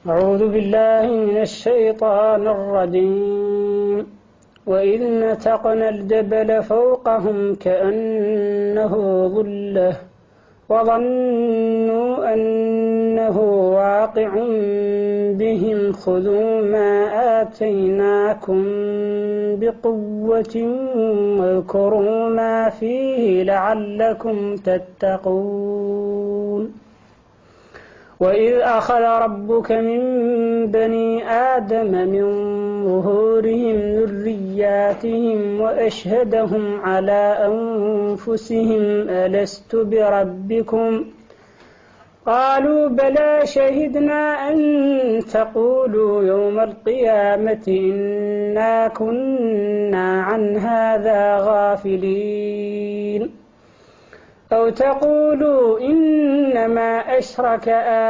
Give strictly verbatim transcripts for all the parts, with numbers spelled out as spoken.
أعوذ بالله من الشيطان الرجيم. وإذ نتقنا الجبل فوقهم كأنه ظلة وظنوا أنه واقع بهم خذوا ما آتيناكم بقوة واذكروا ما فيه لعلكم تتقون. وإذ أخذ ربك من بني آدم من ظهورهم ذرياتهم وأشهدهم على أنفسهم ألست بربكم قالوا بلى شهدنا أن تقولوا يوم القيامة إنا كنا عن هذا غافلين أو تقولوا إنما أشرك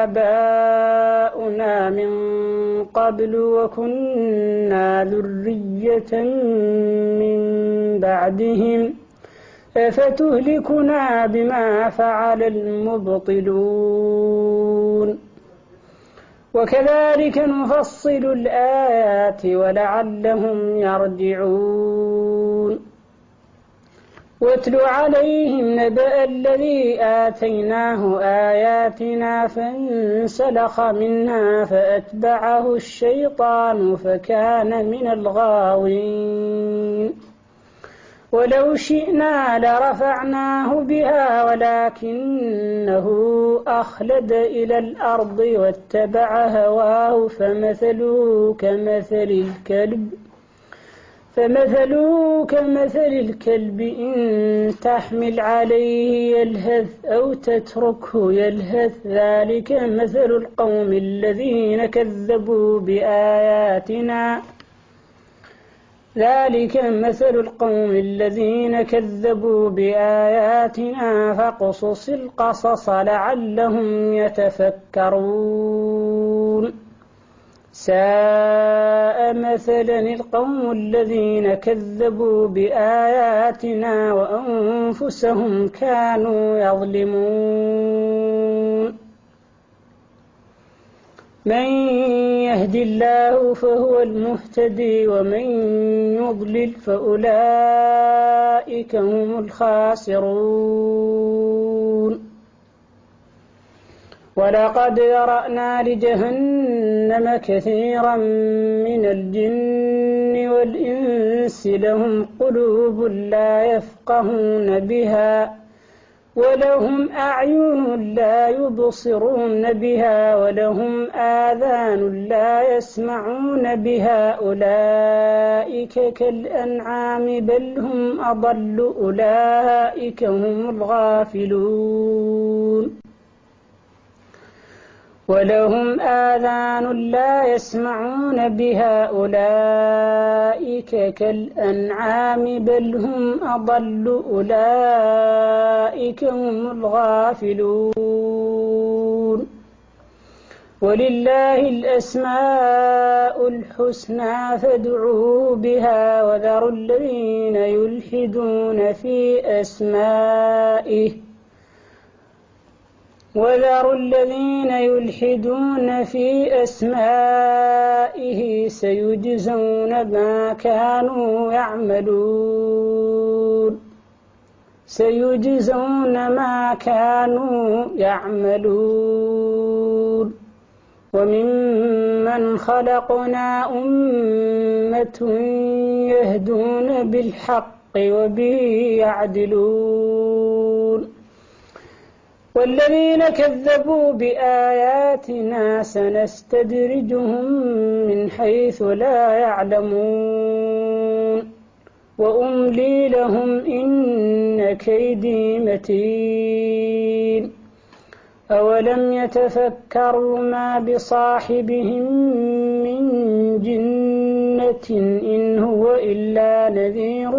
آباؤنا من قبل وكنا ذرية من بعدهم أفتهلكنا بما فعل المبطلون وكذلك نفصل الآيات ولعلهم يرجعون. واتل عليهم نبأ الذي آتيناه آياتنا فانسلخ منها فأتبعه الشيطان فكان من الغاوين. ولو شئنا لرفعناه بها ولكنه أخلد إلى الأرض واتبع هواه فمثله كمثل الكلب فمثله كمثل الكلب إن تحمل عليه يلهث أو تتركه يلهث ذلك مثل القوم الذين كذبوا بآياتنا ذلك مثل القوم الذين كذبوا بآياتنا فاقصص القصص لعلهم يتفكرون. ساء مثلا القوم الذين كذبوا بآياتنا وأنفسهم كانوا يظلمون. من يهد الله فهو المهتدي ومن يضلل فأولئك هم الخاسرون. ولقد ذرأنا لجهنم كثيرا من الجن والإنس لهم قلوب لا يفقهون بها ولهم أعين لا يبصرون بها ولهم آذان لا يسمعون بها أولئك كالأنعام بل هم أضل أولئك هم الغافلون. ولهم آذان لا يسمعون بها أولئك كالأنعام بل هم أضل أولئك هم الغافلون. ولله الأسماء الحسنى فادعوه بها وذروا الذين يلحدون في أسمائه وذروا الذين يلحدون في أسمائه سيجزون ما كانوا يعملون سيجزون ما كانوا يعملون. وممن خلقنا أمة يهدون بالحق وبه يعدلون. والذين كذبوا بآياتنا سنستدرجهم من حيث لا يعلمون وأملي لهم إن كيدي متين. أولم يتفكروا ما بصاحبهم من جنة إن هو إلا نذير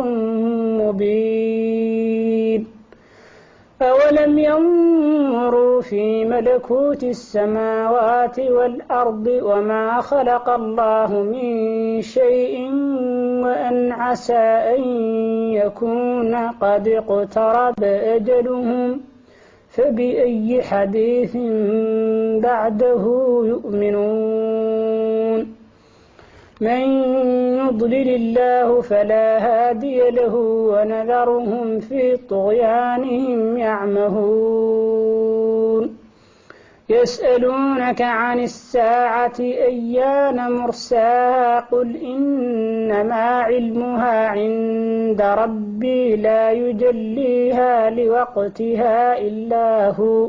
مبين. أولم ينظروا في ملكوت السماوات والأرض وما خلق الله من شيء وأن عسى أن يكون قد اقترب أجلهم فبأي حديث بعده يؤمنون من يضلل الله فلا هادي له ونذرهم في طغيانهم يعمهون يسألونك عن الساعة أيان مرساها قل إنما علمها عند ربي لا يجليها لوقتها إلا هو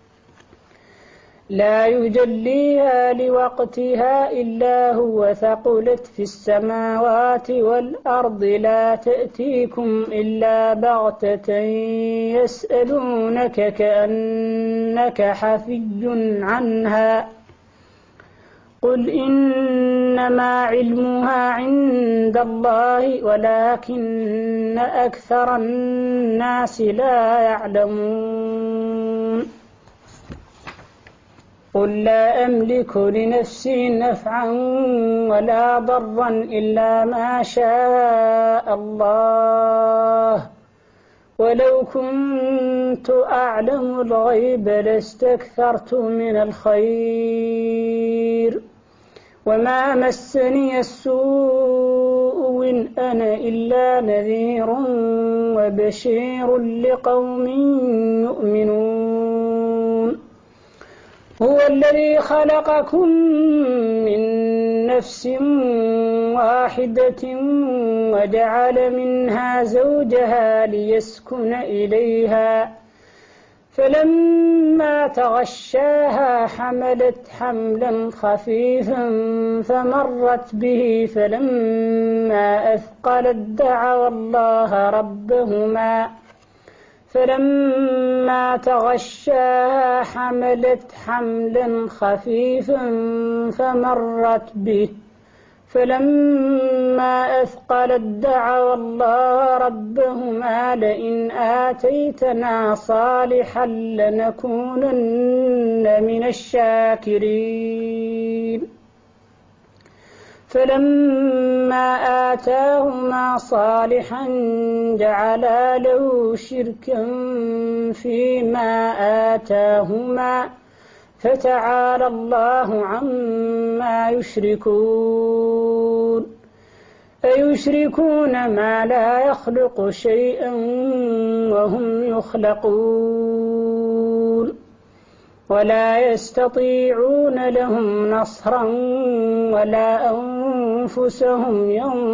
لا يجليها لوقتها إلا هو ثقلت في السماوات والأرض لا تأتيكم إلا بغتة يسألونك كأنك حفي عنها قل إنما علمها عند الله ولكن أكثر الناس لا يعلمون قل لا أملك لنفسي نفعا ولا ضرا إلا ما شاء الله ولو كنت أعلم الغيب لاستكثرت من الخير وما مسني السوء إن أنا إلا نذير وبشير لقوم يؤمنون هو الذي خلقكم من نفس واحدة وجعل منها زوجها ليسكن إليها فلما تغشاها حملت حملا خفيفا فمرت به فلما أثقلت دعوا الله ربهما فلما تغشاها حملت حملا خفيفا فمرت به فلما أثقلت دعوا الله ربهما لئن آتيتنا صالحا لنكونن من الشاكرين فلما آتاهما صالحا جعلا له شركا فيما آتاهما فتعالى الله عما يشركون أيشركون ما لا يخلق شيئا وهم يخلقون ولا يستطيعون لهم نصرا ولا أنفسهم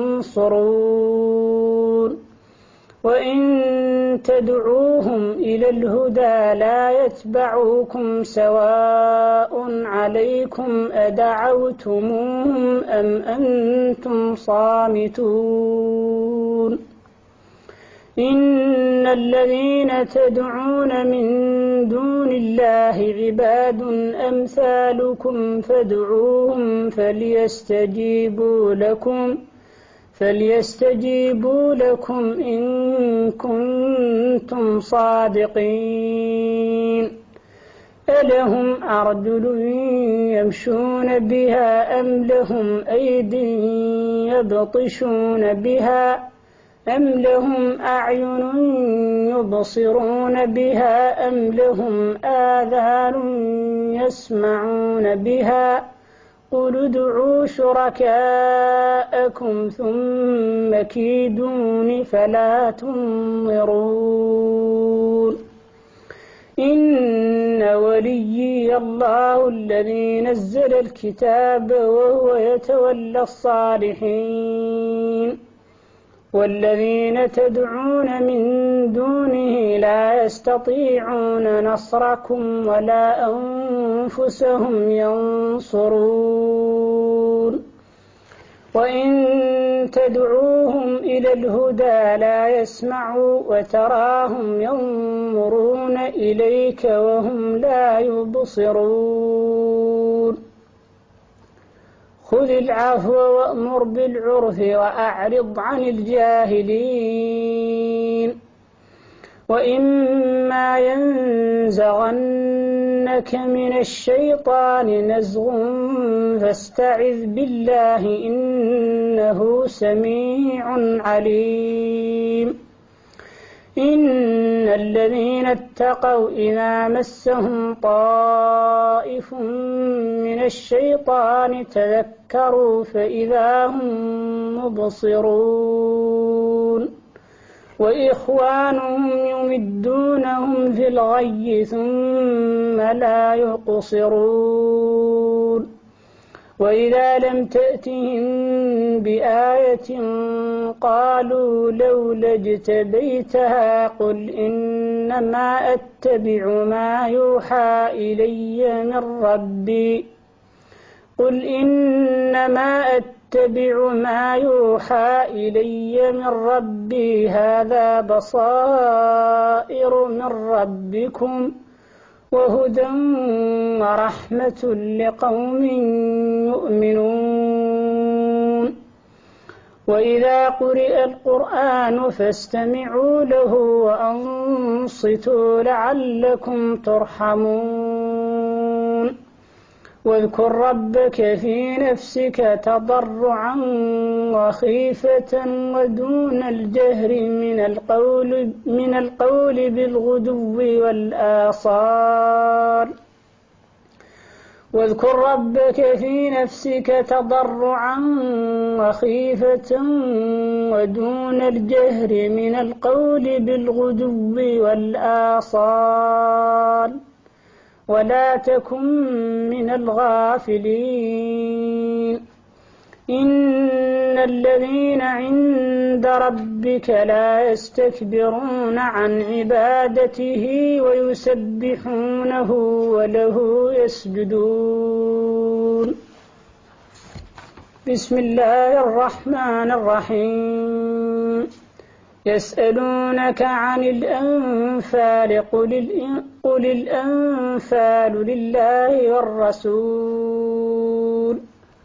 ينصرون وإن تدعوهم إلى الهدى لا يتبعوكم سواء عليكم أدعوتموهم أم أنتم صامتون إن الذين تدعون من دون الله عباد أمثالكم فادعوهم فليستجيبوا لكم فليستجيبوا لكم إن كنتم صادقين ألهم أرجل يمشون بها أم لهم أيد يبطشون بها أم لهم أعين يبصرون بها أم لهم آذان يسمعون بها قل ادعوا شركاءكم ثم كيدون فلا تنظرون إن وليي الله الذي نزل الكتاب وهو يتولى الصالحين والذين تدعون من دونه لا يستطيعون نصركم ولا أنفسهم ينصرون وإن تدعوهم إلى الهدى لا يسمعوا وتراهم ينظرون إليك وهم لا يبصرون خذ العفو وأمر بالعرف وأعرض عن الجاهلين وإما ينزغنك من الشيطان نزغ فاستعذ بالله إنه سميع عليم إن الذين اتقوا إذا مسهم طائف من الشيطان تذكروا فإذا هم مبصرون وإخوانهم يمدونهم في الغي ثم لا يقصرون وإذا لم تأتهم بآية قالوا لولا اجتبيتها قل إنما أتبع ما يوحى إلي من ربي قل إنما أتبع ما يوحى إلي من ربي هذا بصائر من ربكم وهدى ورحمة لقوم يؤمنون وإذا قرئ القرآن فاستمعوا له وأنصتوا لعلكم ترحمون واذكر ربك في نفسك تضرعا وخيفة ودون الجهر من القول, من القول بالغدو والآصال واذكر ربك في نفسك تضرعا وخيفة ودون الجهر من القول بالغدو والآصال ولا تكن من الغافلين إن الذين عند ربك لا يستكبرون عن عبادته ويسبحونه وله يسجدون بسم الله الرحمن الرحيم يسألونك عن الأنفال قل الأنفال لله والرسول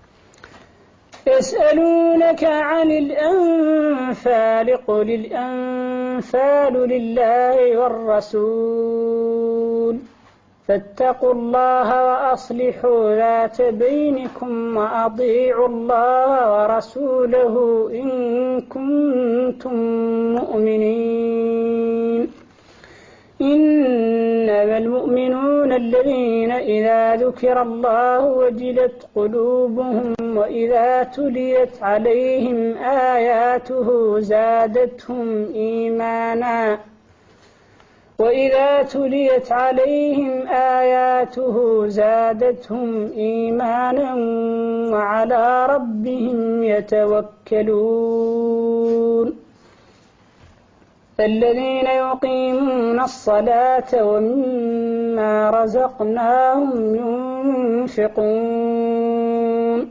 يسألونك عن الأنفال قل الأنفال لله والرسول فاتقوا الله وأصلحوا ذات بينكم وأطيعوا الله ورسوله إن كنتم مؤمنين إنما المؤمنون الذين إذا ذكر الله وجلت قلوبهم وإذا تليت عليهم آياته زادتهم إيمانا وإذا تليت عليهم آياته زادتهم إيمانا وعلى ربهم يتوكلون الذين يقيمون الصلاة ومما رزقناهم ينفقون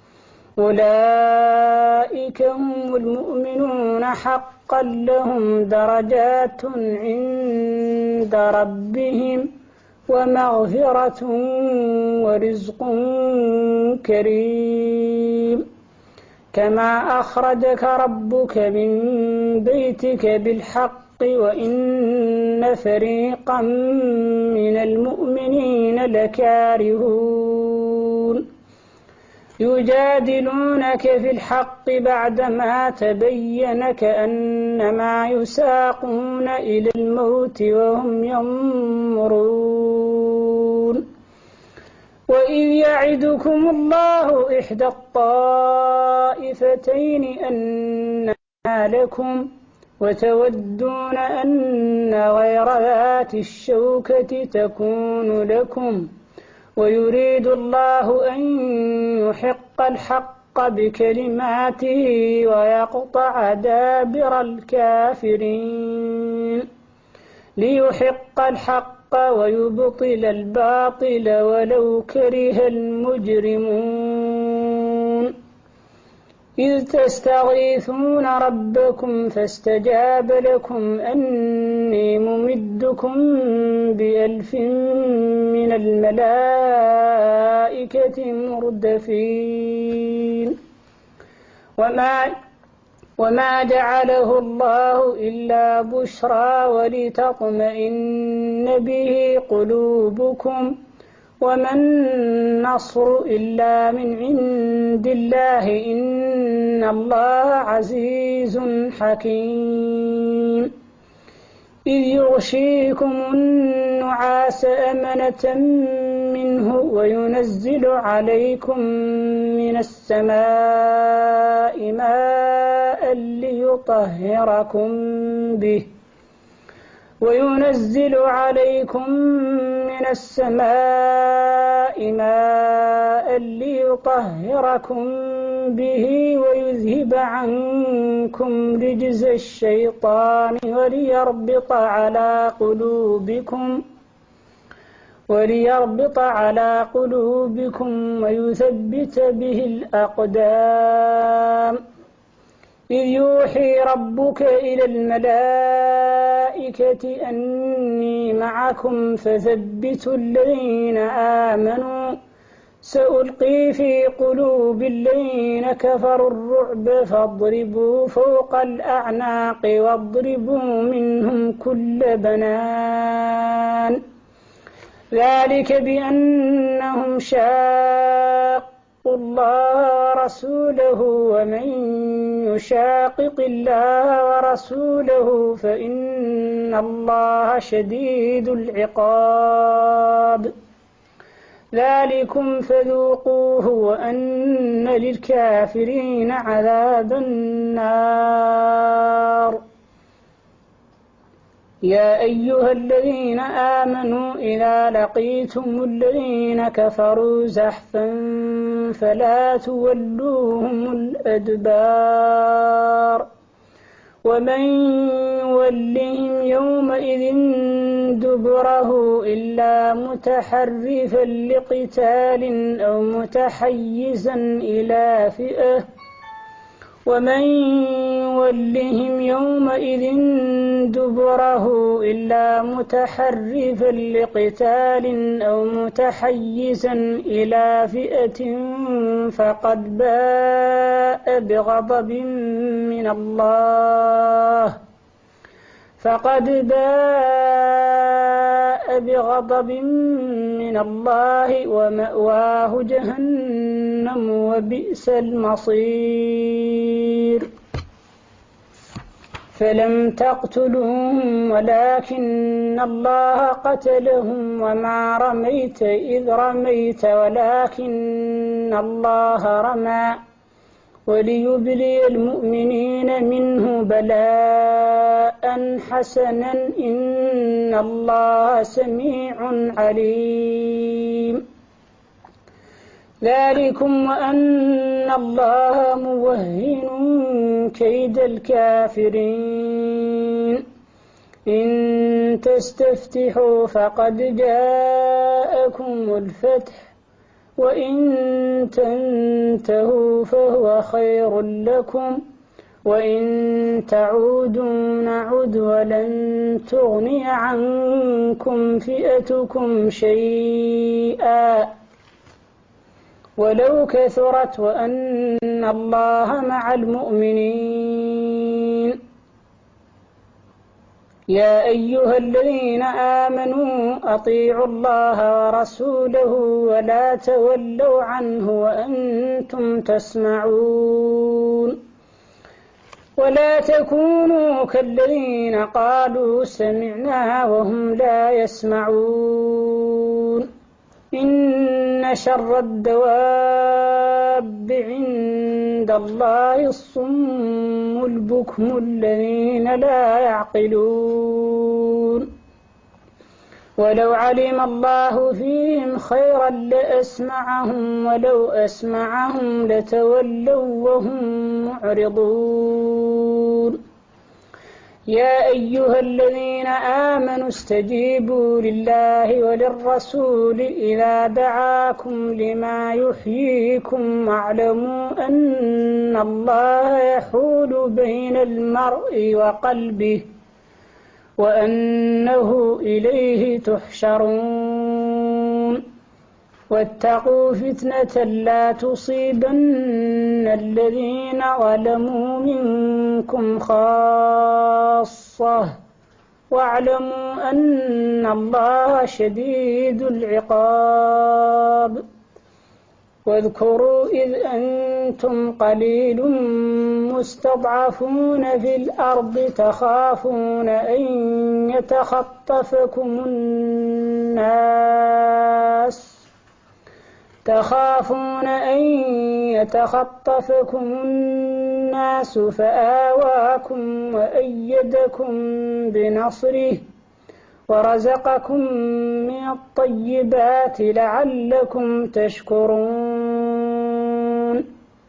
أولئك هم المؤمنون حقا لهم درجات عند ربهم ومغفرة ورزق كريم كما أخرجك ربك من بيتك بالحق وإن فريقا من المؤمنين لكارهون يجادلونك في الحق بعدما تبين كأنما يساقون إلى الموت وهم ينظرون وإذ يعدكم الله إحدى الطائفتين أنها لكم وتودون أن غير ذات الشوكة تكون لكم ويريد الله أن يحق الحق بكلماته ويقطع دابر الكافرين ليحق الحق ويبطل الباطل ولو كره المجرمون إذ تستغيثون ربكم فاستجاب لكم أني ممدكم بألف من الملائكة مردفين وما وما جعله الله إلا بشرى ولتطمئن به قلوبكم وما النصر إلا من عند الله إن الله عزيز حكيم إذ يغشيكم النعاس أمنة منه وينزل عليكم من السماء ماء ليطهركم به وينزل عليكم من السماء ماء ليطهركم به ويذهب عنكم رجز الشيطان وليربط على قلوبكم وليربط على قلوبكم ويثبت به الأقدام إذ يوحي ربك إلى الملائكة أني معكم فثبتوا الذين آمنوا سألقي في قلوب الذين كفروا الرعب فاضربوا فوق الأعناق واضربوا منهم كل بنان ذلك بأنهم شاقوا الله ورسوله ومن يشاقق الله ورسوله فإن الله شديد العقاب ذلكم فذوقوه وأن للكافرين عذاب النار يا أيها الذين آمنوا إذا لقيتم الذين كفروا زحفا فلا تولوهم الأدبار ومن يولهم يومئذ دبره إلا متحرفا لقتال أو متحيزا إلى فئة ومن يولهم يومئذ دبره إلا متحرفا لقتال أو متحيزا إلى فئة فقد باء بغضب من الله فقد باء بغضب من الله ومأواه جهنم وبئس المصير فلم تقتلوهم ولكن الله قتلهم وما رميت إذ رميت ولكن الله رمى وليبلي المؤمنين منه بلاء حسنا إن الله سميع عليم ذلكم وأن الله موهن كيد الكافرين إن تستفتحوا فقد جاءكم الفتح وإن تنتهوا فهو خير لكم وإن تعودوا نعد ولن تغني عنكم فئتكم شيئا ولو كثرت وأن الله مع المؤمنين يا أيها الذين آمنوا أطيعوا الله ورسوله ولا تولوا عنه وأنتم تسمعون ولا تكونوا كالذين قالوا سمعنا وهم لا يسمعون إن شر الدواب عند الله الصم البكم الذين لا يعقلون ولو علم الله فيهم خيرا لأسمعهم ولو أسمعهم لتولوا وهم معرضون يا أيها الذين آمنوا استجيبوا لله وللرسول إذا دعاكم لما يحييكم واعلموا أن الله يحول بين المرء وقلبه وأنه إليه تحشرون واتقوا فتنة لا تصيبن الذين ظلموا منكم خاصة واعلموا أن الله شديد العقاب واذكروا إذ أنتم قليل مستضعفون في الأرض تخافون أن يتخطفكم الناس تخافون أن يتخطفكم الناس فآواكم وأيدكم بنصره ورزقكم من الطيبات لعلكم تشكرون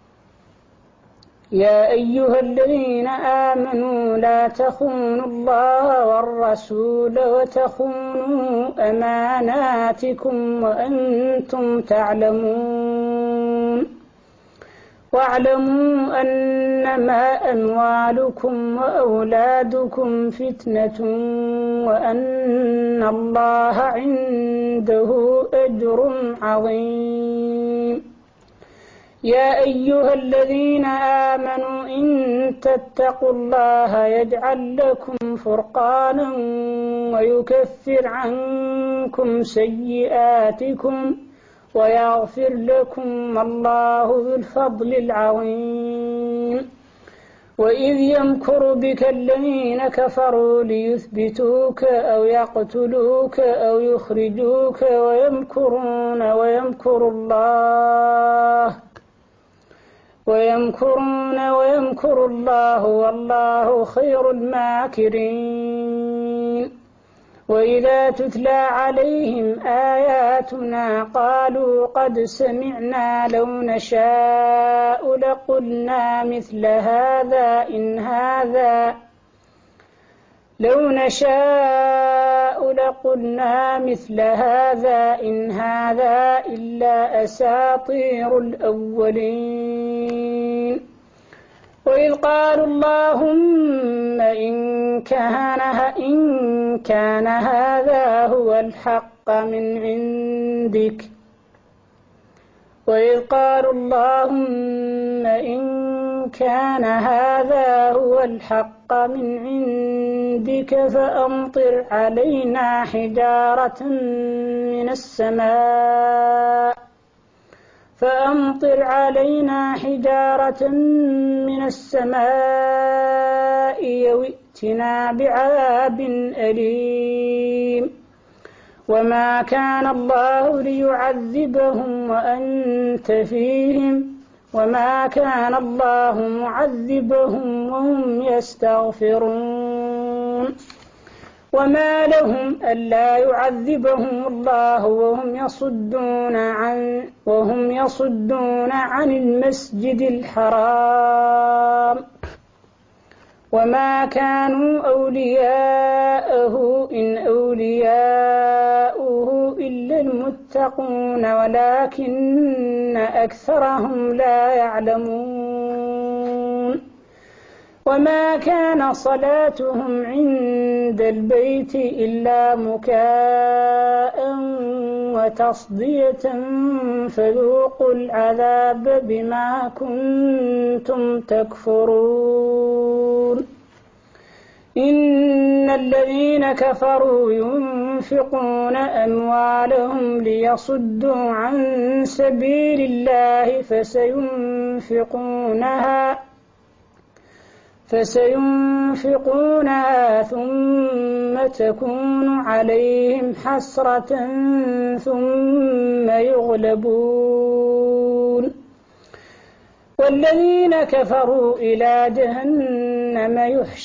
يا أيها الذين آمنوا لا تخونوا الله والرسول وتخونوا أماناتكم وأنتم تعلمون واعلموا أنما أموالكم وأولادكم فتنة وأن الله عنده أجر عظيم يا أيها الذين آمنوا إن تتقوا الله يجعل لكم فرقانا ويكفر عنكم سيئاتكم ويغفر لكم الله ذو الفضل العظيم وإذ يمكر بك الذين كفروا ليثبتوك أو يقتلوك أو يخرجوك ويمكرون ويمكر الله ويمكرون ويمكر الله والله خير الماكرين وإذا تتلى عليهم آياتنا قالوا قد سمعنا لو نشاء لقلنا مثل هذا إن هذا لو نشاء لقلنا مثل هذا إن هذا إلا أساطير الأولين وإذ قالوا اللهم إن كان إن كان هذا هو الحق من عندك وإذ قالوا اللهم إن كان هذا هو الحق من عندك فأمطر علينا حجارة من السماء فأمطر علينا حجارة من السماء أو ائتنا بعذاب أليم وما كان الله ليعذبهم وأنت فيهم وما كان الله معذبهم وهم يستغفرون وما لهم ألا يعذبهم الله وهم يصدون عن وهم يصدون عن المسجد الحرام وما كانوا أولياءه إن أولياؤه إلا المتقون ولكن أكثرهم لا يعلمون وما كان صلاتهم عند البيت إلا مكاء وتصدية فذوقوا العذاب بما كنتم تكفرون إن الذين كفروا ينفقون أموالهم ليصدوا عن سبيل الله فسينفقونها فسينفقونها ثم تكون عليهم حسرة ثم يغلبون والذين كفروا إلى جهنم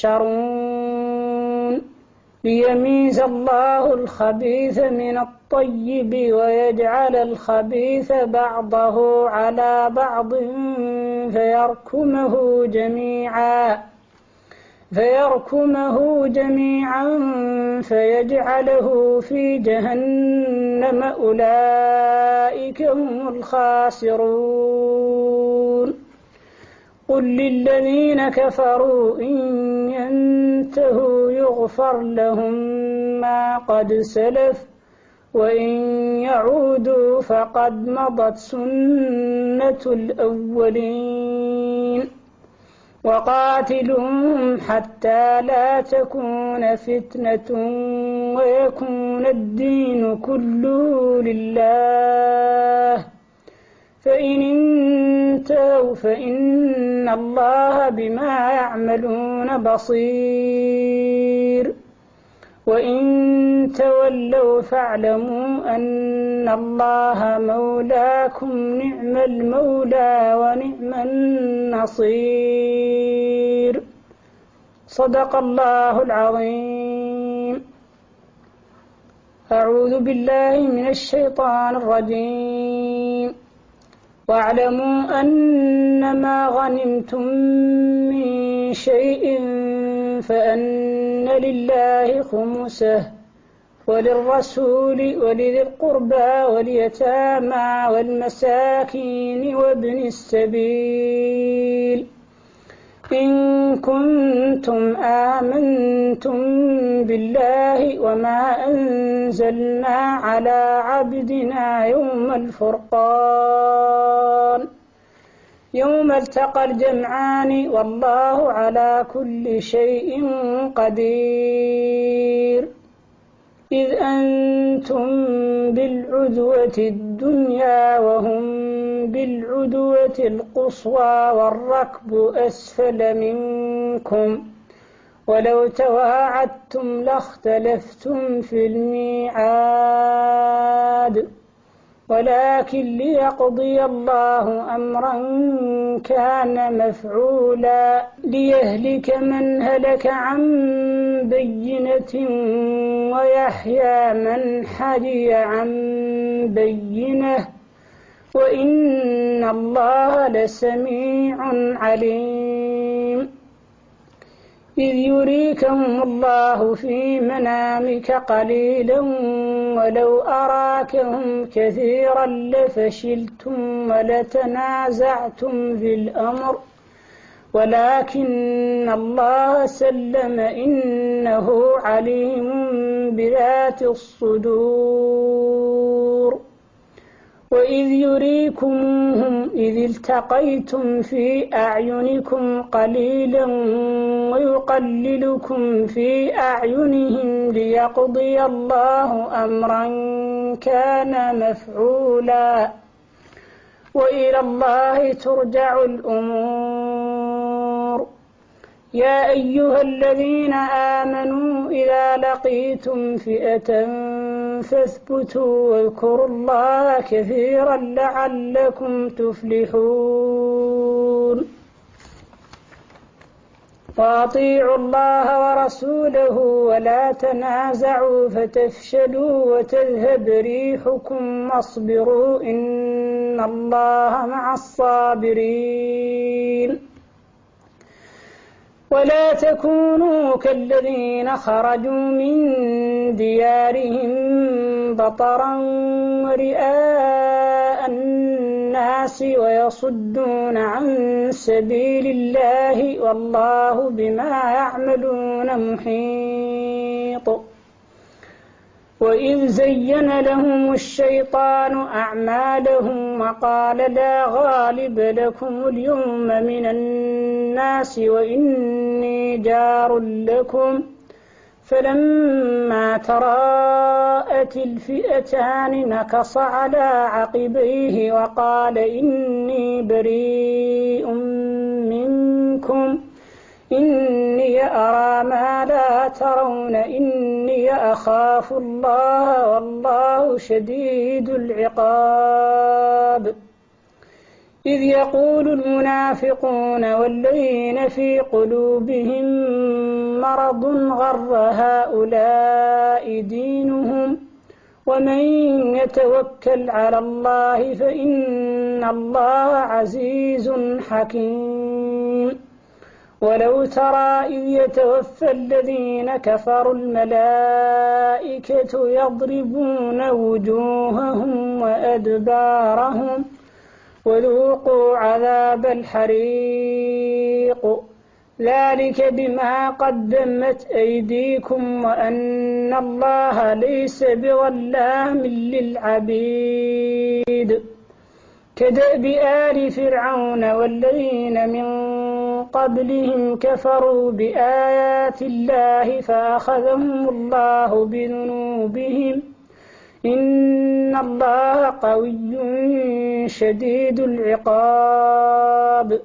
يحشرون ليميز الله الخبيث من الطيب ويجعل الخبيث بعضه على بعض فيركمه جميعا فيركمه جميعا فيجعله في جهنم أولئك هم الخاسرون قل للذين كفروا إن ينتهوا يغفر لهم ما قد سلف وإن يعودوا فقد مضت سنة الأولين وقاتلوهم حتى لا تكون فتنة ويكون الدين كله لله فإن انتهوا فإن الله بما يعملون بصير وإن تولوا فاعلموا أن الله مولاكم نعم المولى ونعم النصير. صدق الله العظيم. أعوذ بالله من الشيطان الرجيم. واعلموا أنما غنمتم من شيء فأن لله خمسه وللرسول ولذي القربى واليتامى والمساكين وابن السبيل إن كنتم آمنتم بالله وما أنزلنا على عبدنا يوم الفرقان يوم التقى الجمعان والله على كل شيء قدير إذ أنتم بالعدوة الدنيا وهم بالعدوة القصوى والركب أسفل منكم ولو تواعدتم لاختلفتم في الميعاد ولكن ليقضي الله أمرا كان مفعولا ليهلك من هلك عن بينة ويحيى من حي عن بينة وإن الله لسميع عليم. إذ يريكهم الله في منامك قليلا ولو أراكهم كثيرا لفشلتم ولتنازعتم في الأمر ولكن الله سلم إنه عليم بذات الصدور. وإذ يريكموهم إذ التقيتم في أعينكم قليلا ويقللكم في أعينهم ليقضي الله أمرا كان مفعولا وإلى الله ترجع الأمور. يا أيها الذين آمنوا إذا لقيتم فئة فاثبتوا واذكروا الله كثيرا لعلكم تفلحون. وأطيعوا الله ورسوله ولا تنازعوا فتفشلوا وتذهب ريحكم واصبروا إن الله مع الصابرين. ولا تكونوا كالذين خرجوا من ديارهم بطرا ورئاء الناس ويصدون عن سبيل الله والله بما يعملون محيط. وإذ زين لهم الشيطان أعمالهم وقال لا غالب لكم اليوم من الناس وإني جار لكم فلما تراءت الفئتان نكص على عقبيه وقال إني بريء منكم إني أرى ما لا ترون إني أخاف الله والله شديد العقاب. إذ يقول المنافقون والذين في قلوبهم مرض غر هؤلاء دينهم ومن يتوكل على الله فإن الله عزيز حكيم. ولو ترى إذ يتوفى الذين كفروا الملائكة يضربون وجوههم وأدبارهم وذوقوا عذاب الحريق ذلك بما قدمت أيديكم وأن الله ليس بظلام للعبيد. كدأب آل فرعون والذين من قبلهم كفروا بآيات الله فأخذهم الله بذنوبهم إن الله قوي شديد العقاب.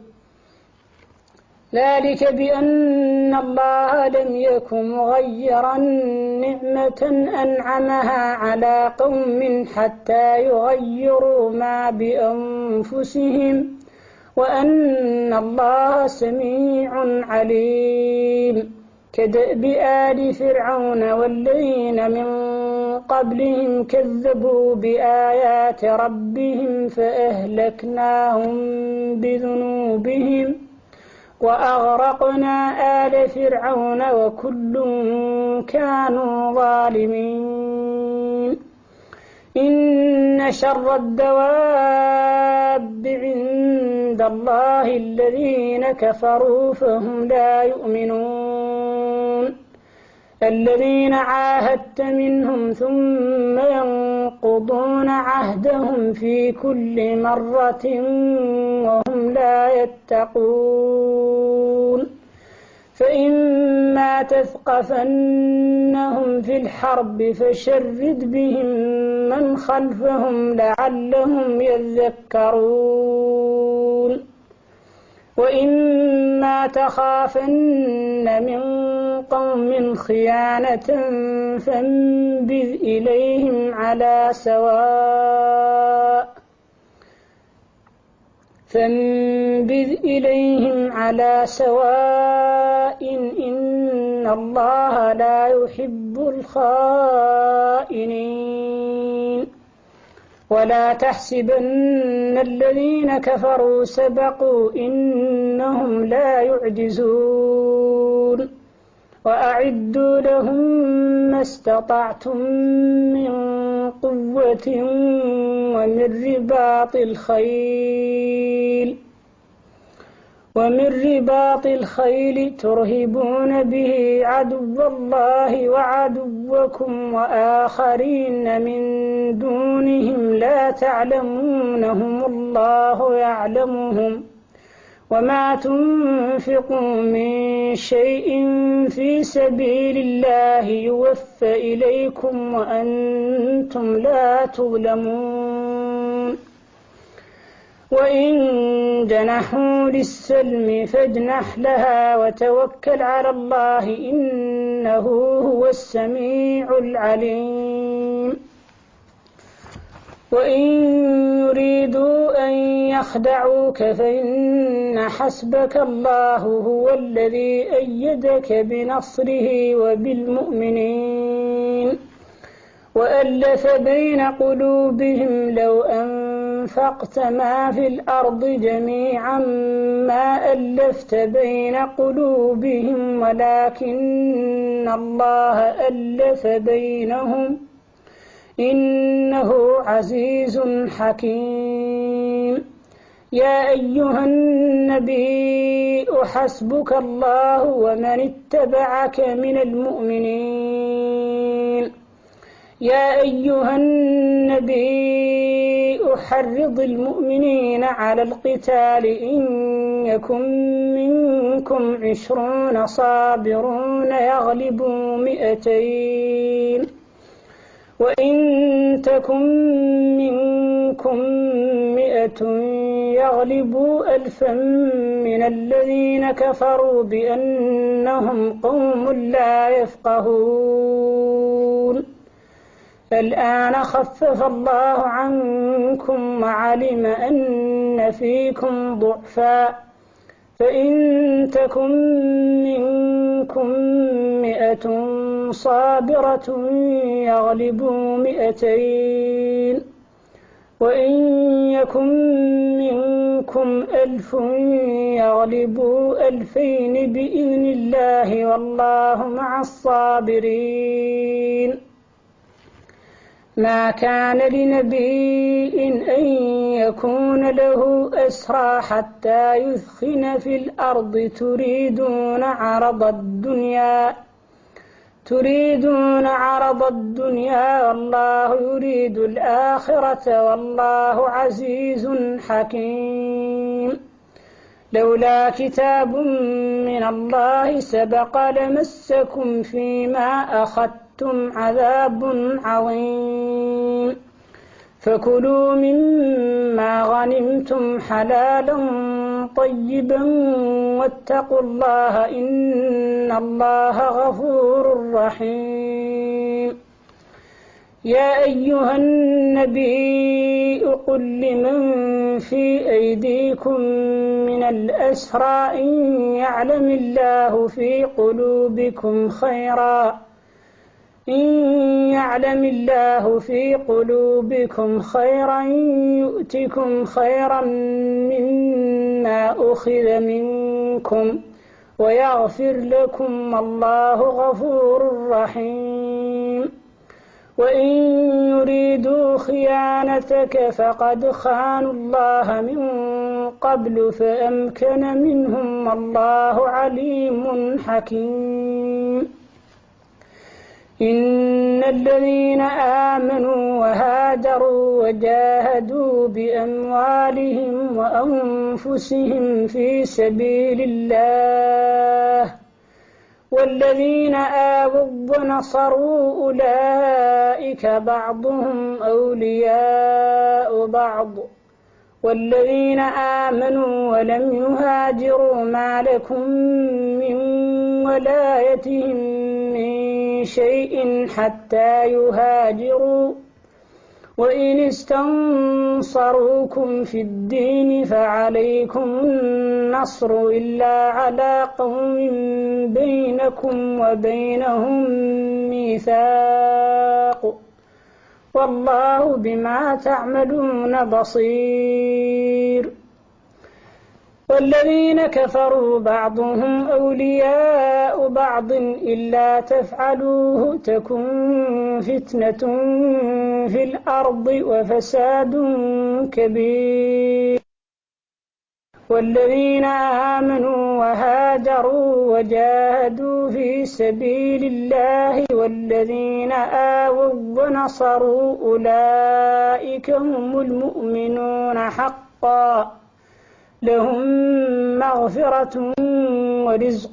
ذلك بأن الله لم يكن مغيرا نعمة أنعمها على قوم حتى يغيروا ما بأنفسهم وأن الله سميع عليم. كدأب آل فرعون والذين من قبلهم كذبوا بآيات ربهم فأهلكناهم بذنوبهم وأغرقنا آل فرعون وكل كانوا ظالمين. إن شر الدواب عند الله الذين كفروا فهم لا يؤمنون. الذين عاهدت منهم ثم ينقضون عهدهم في كل مرة وهم لا يتقون. فإما تثقفنهم في الحرب فشرد بهم من خلفهم لعلهم يذكرون. وإما تخافن من قوم خيانة فانبذ إليهم على سواء فانبذ إليهم على سواء إن الله لا يحب الخائنين. ولا تحسبن الذين كفروا سبقوا إنهم لا يعجزون. وأعدوا لهم ما استطعتم من قوة ومن رباط الخيل ومن رباط الخيل ترهبون به عدو الله وعدوكم وآخرين من دونهم لا تعلمونهم الله يعلمهم. وما تنفقوا من شيء في سبيل الله يوفى إليكم وأنتم لا تظلمون. وإن جنحوا للسلم فاجنح لها وتوكل على الله إنه هو السميع العليم. وإن يريدوا أن يخدعوك فإن حسبك الله هو الذي أيدك بنصره وبالمؤمنين. وألف بين قلوبهم لو أنفقت ما في الأرض جميعا ما ألفت بين قلوبهم ولكن الله ألف بينهم إنه عزيز حكيم. يا أيها النبي حسبك الله ومن اتبعك من المؤمنين. يا أيها النبي حرض المؤمنين على القتال إن يكن منكم عشرون صابرون يغلبوا مئتين وإن تكن منكم مئة يغلبوا ألفا من الذين كفروا بأنهم قوم لا يفقهون. الآن خفف الله عنكم وعلم أن فيكم ضعفا فإن تكن منكم مئة صابرة يغلبوا مئتين وإن يكن منكم ألف يغلبوا ألفين بإذن الله والله مع الصابرين. ما كان لنبي أن يكون له أسرى حتى يثخن في الأرض تريدون عرض الدنيا تريدون عرض الدنيا والله يريد الآخرة والله عزيز حكيم. لولا كتاب من الله سبق لمسكم فيما أخذتم عذاب عظيم. فكلوا مما غنمتم حلالا طيبا واتقوا الله إن الله غفور رحيم. يا أيها النبي قل لمن في أيديكم من الأسرى إن يعلم الله في قلوبكم خيرا إن يعلم الله في قلوبكم خيرا يؤتكم خيرا مما أخذ منكم ويغفر لكم الله غفور رحيم. وإن يريدوا خيانتك فقد خانوا الله من قبل فأمكن منهم والله عليم حكيم. إن الذين آمنوا وهاجروا وجاهدوا بأموالهم وأنفسهم في سبيل الله والذين آووا ونصروا أولئك بعضهم أولياء بعض والذين آمنوا ولم يهاجروا ما لكم من ولايتهم من شيء حتى يهاجروا وإن استنصروكم في الدين فعليكم النصر إلا على قوم بينكم وبينهم ميثاق والله بما تعملون بصير. والذين كفروا بعضهم أولياء بعض إلا تفعلوه تكن فتنة في الأرض وفساد كبير. والذين آمنوا وهاجروا وجاهدوا في سبيل الله والذين آووا ونصروا أولئك هم المؤمنون حقا لهم مغفرة ورزق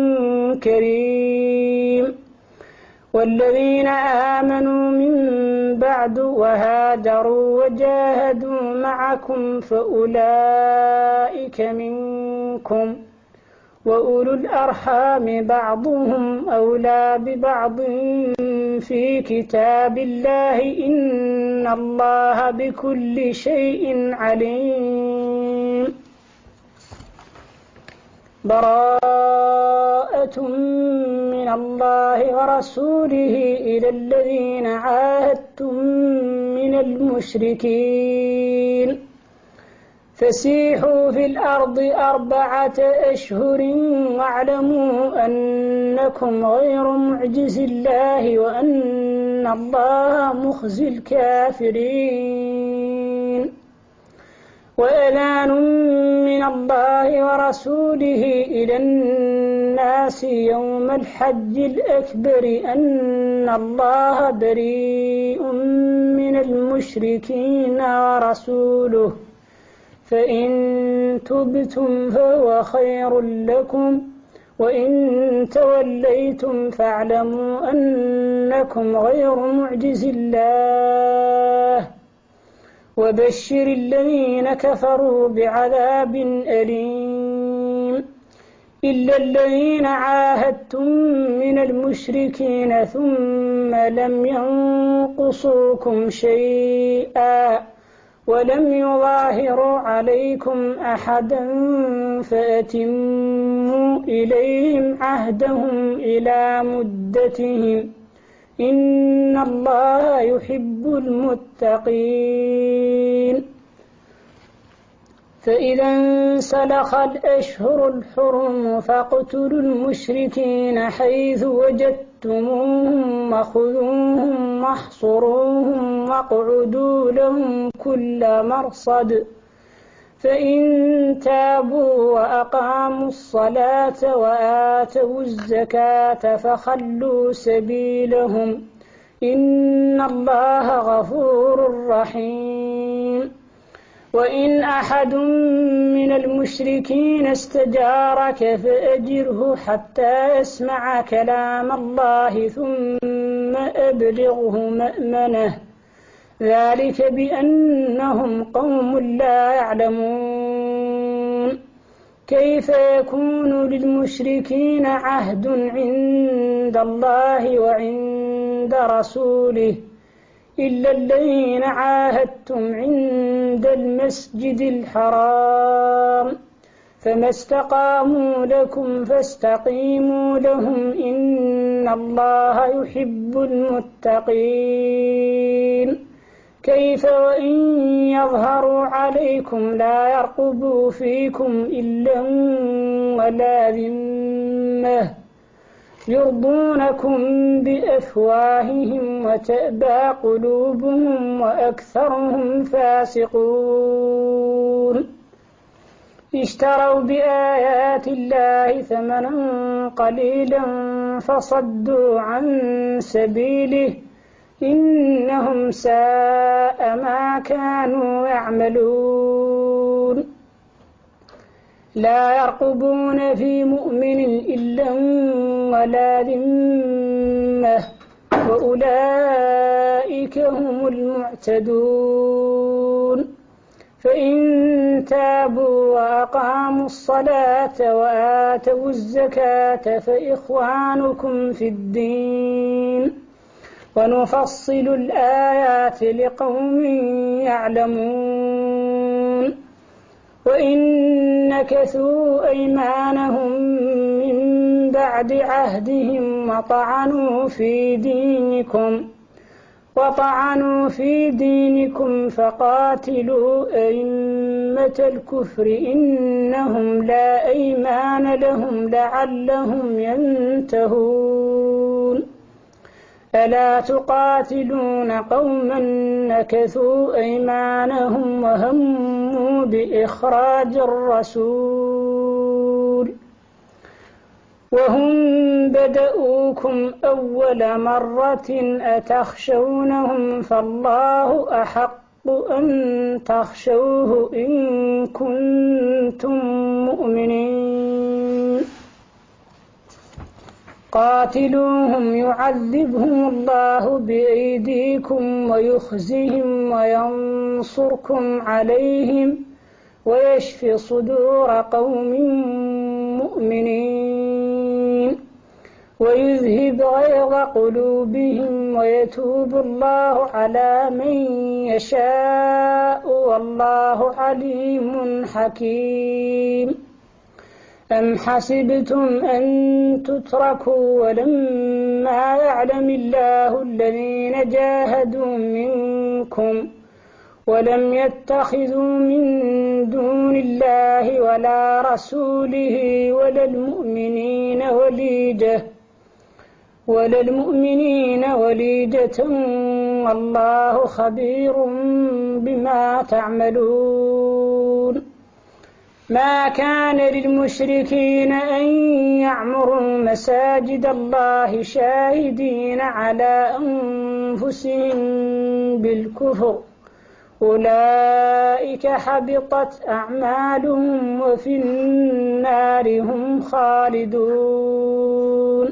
كريم. والذين آمنوا من بعد وهاجروا وجاهدوا معكم فأولئك منكم وأولو الأرحام بعضهم أولى ببعض في كتاب الله إن الله بكل شيء عليم. براءة من الله ورسوله إلى الذين عاهدتم من المشركين فسيحوا في الأرض أربعة أشهر واعلموا أنكم غير معجز الله وأن الله مخزي الكافرين. وأذان من الله ورسوله إلى الناس يوم الحج الأكبر أن الله بريء من المشركين ورسوله فإن تبتم فهو خير لكم وإن توليتم فاعلموا أنكم غير معجز الله وبشر الذين كفروا بعذاب أليم. إلا الذين عاهدتم من المشركين ثم لم ينقصوكم شيئا ولم يظاهروا عليكم أحدا فأتموا إليهم عهدهم إلى مدتهم إن الله يحب المتقين. فإذا انسلخ الأشهر الحرم فاقتلوا المشركين حيث وجدتموهم وخذوهم واحصروهم واقعدوا لهم كل مرصد فإن تابوا وأقاموا الصلاة وآتوا الزكاة فخلوا سبيلهم إن الله غفور رحيم. وإن أحد من المشركين استجارك فأجره حتى يسمع كلام الله ثم أبلغه مأمنه ذلك بأنهم قوم لا يعلمون. كيف يكون للمشركين عهد عند الله وعند رسوله إلا الذين عاهدتم عند المسجد الحرام فما استقاموا لكم فاستقيموا لهم إن الله يحب المتقين. كيف وإن يظهروا عليكم لا يرقبوا فيكم إلا ولا ذمة يرضونكم بأفواههم وتأبى قلوبهم وأكثرهم فاسقون. اشتروا بآيات الله ثمنا قليلا فصدوا عن سبيله إنهم ساء ما كانوا يعملون. لا يرقبون في مؤمن إلا ولا ذمة وأولئك هم المعتدون. فإن تابوا وأقاموا الصلاة وآتوا الزكاة فإخوانكم في الدين ونفصل الآيات لقوم يعلمون. وإن نكثوا أيمانهم من بعد عهدهم وطعنوا في دينكم وطعنوا في دينكم فقاتلوا أئمة الكفر إنهم لا أيمان لهم لعلهم ينتهون. ألا تقاتلون قوما نكثوا أيمانهم وهموا بإخراج الرسول وهم بدؤوكم أول مرة أتخشونهم فالله أحق أن تخشوه إن كنتم مؤمنين. قاتلوهم يعذبهم الله بأيديكم ويخزهم وينصركم عليهم ويشفي صدور قوم مؤمنين ويذهب غيظ قلوبهم ويتوب الله على من يشاء والله عليم حكيم. أم حسبتم أن تتركوا ولما يعلم الله الذين جاهدوا منكم ولم يتخذوا من دون الله ولا رسوله ولا المؤمنين وليجة ولا المؤمنين وليجة والله خبير بما تعملون. ما كان للمشركين أن يعمروا مساجد الله شاهدين على أنفسهم بالكفر أولئك حبطت أعمالهم وفي النار هم خالدون.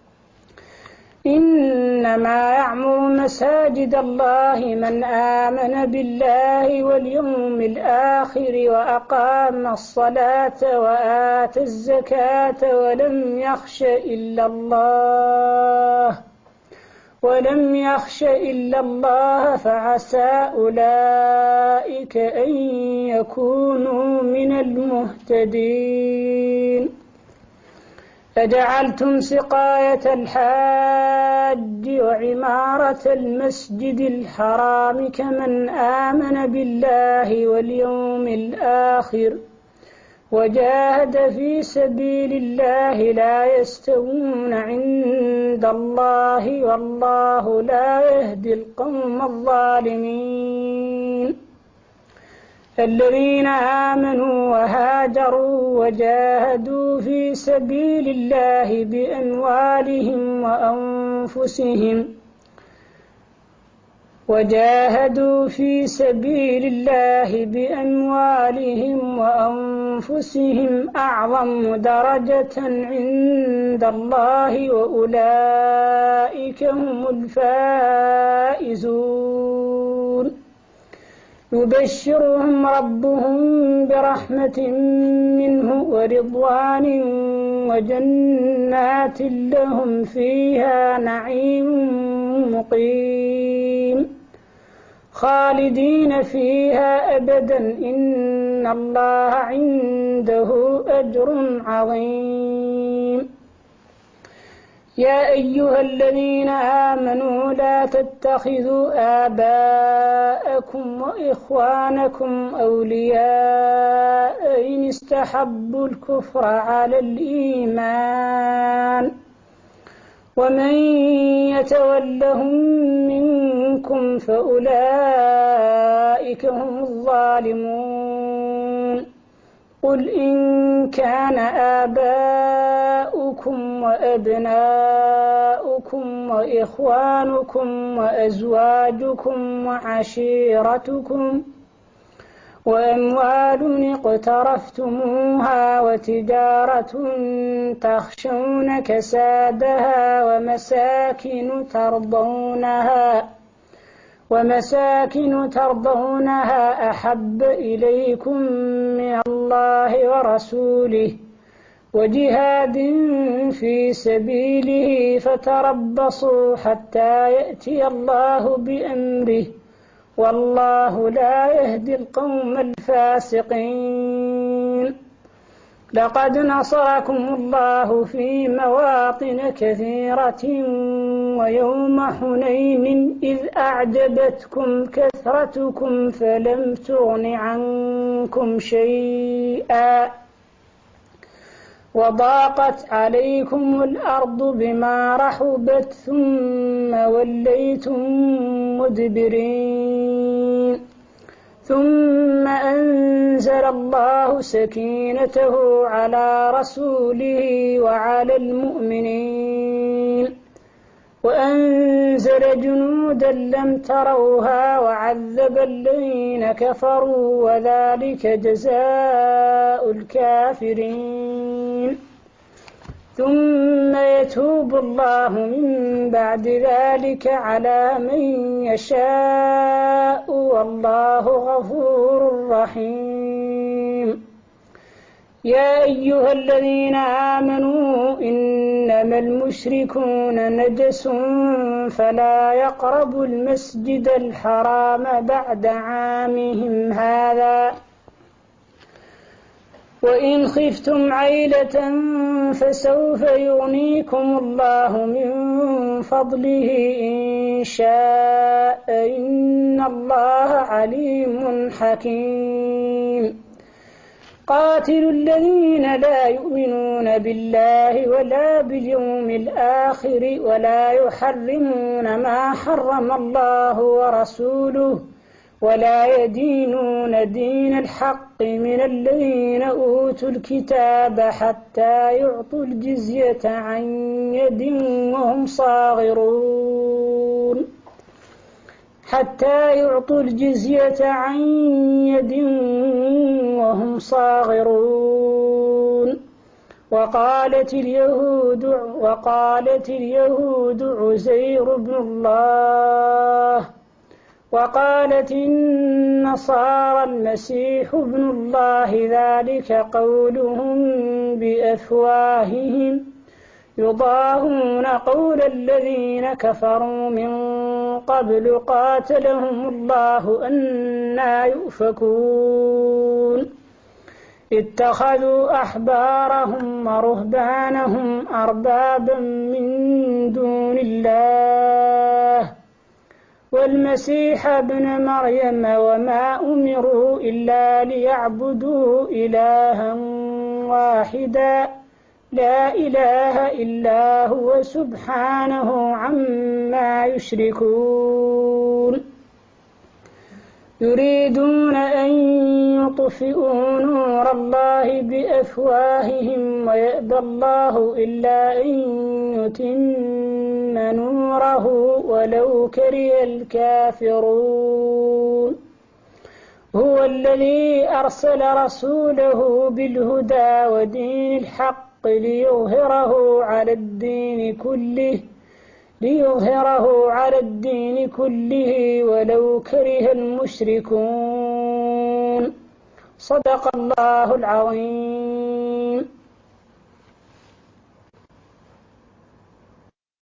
إنما يعمر مساجد الله من آمن بالله واليوم الآخر وأقام الصلاة وآتى الزكاة ولم يخش إلا الله ولم يخش إلا الله فعسى أولئك أن يكونوا من المهتدين. أجعلتم سقاية الحاج وعمارة المسجد الحرام كمن آمن بالله واليوم الآخر وجاهد في سبيل الله لا يستوون عند الله والله لا يهدي القوم الظالمين. الذين آمنوا وهاجروا وجاهدوا في سبيل الله بأموالهم وأنفسهم وجاهدوا في سبيل الله بأموالهم وأنفسهم أنفسهم أعظم درجة عند الله وأولئك هم الفائزون يبشرهم ربهم برحمة منه ورضوان وجنات لهم فيها نعيم مقيم خالدين فيها أبدا إن الله عنده أجر عظيم يا أيها الذين آمنوا لا تتخذوا آباءكم وإخوانكم أولياء إن استحبوا الكفر على الإيمان ومن يتولهم منكم فأولئك هم الظالمون قل إن كان آباؤكم وأبناؤكم وإخوانكم وأزواجكم وعشيرتكم وأموال اقترفتموها وتجارة تخشون كسادها ومساكن ترضونها ومساكن ترضونها أحب إليكم من الله ورسوله وجهاد في سبيله فتربصوا حتى يأتي الله بأمره والله لا يهدي القوم الفاسقين لقد نصركم الله في مواطن كثيرة ويوم حنين إذ أعجبتكم كثرتكم فلم تغن عنكم شيئا وضاقت عليكم الأرض بما رحبت ثم وليتم مدبرين ثم أنزل الله سكينته على رسوله وعلى المؤمنين وأنزل جنودا لم تروها وعذب الذين كفروا وذلك جزاء الكافرين ثم يتوب الله من بعد ذلك على من يشاء والله غفور رحيم يا أيها الذين آمنوا إنما المشركون نجس فلا يقربوا المسجد الحرام بعد عامهم هذا وإن خفتم عيلة فسوف يغنيكم الله من فضله إن شاء إن الله عليم حكيم قاتلوا الذين لا يؤمنون بالله ولا باليوم الآخر ولا يحرمون ما حرم الله ورسوله ولا يدينون دين الحق من الذين أوتوا الكتاب حتى يعطوا الجزية عن يد وهم صاغرون حتى يعطوا الجزية عن يد وهم صاغرون وقالت اليهود وقالت اليهود عزير بن الله وقالت النصارى المسيح ابن الله ذلك قولهم بأفواههم يضاهون قول الذين كفروا من قبل قاتلهم الله أنى يؤفكون اتخذوا أحبارهم ورهبانهم أربابا من دون الله والمسيح ابن مريم وما أمروا إلا ليعبدوا إلها واحدا لا إله إلا هو سبحانه عما يشركون يريدون أن يطفئوا نور الله بأفواههم ويأبى الله إلا أن يتم نوره ولو كره الكافرون هو الذي أرسل رسوله بالهدى ودين الحق ليظهره على الدين كله ليظهره على الدين كله ولو كره المشركون. صدق الله العظيم.